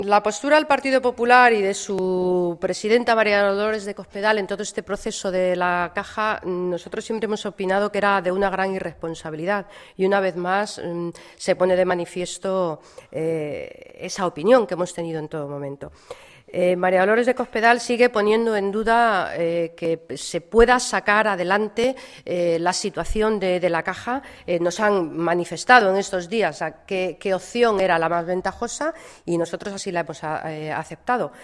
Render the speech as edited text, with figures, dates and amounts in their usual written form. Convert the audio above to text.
La postura del Partido Popular y de su presidenta María Dolores de Cospedal en todo este proceso de la Caja, nosotros siempre hemos opinado que era de una gran irresponsabilidad y una vez más se pone de manifiesto esa opinión que hemos tenido en todo momento. María Dolores de Cospedal sigue poniendo en duda que se pueda sacar adelante la situación de la Caja. Nos han manifestado en estos días qué opción era la más ventajosa y nosotros así la hemos aceptado.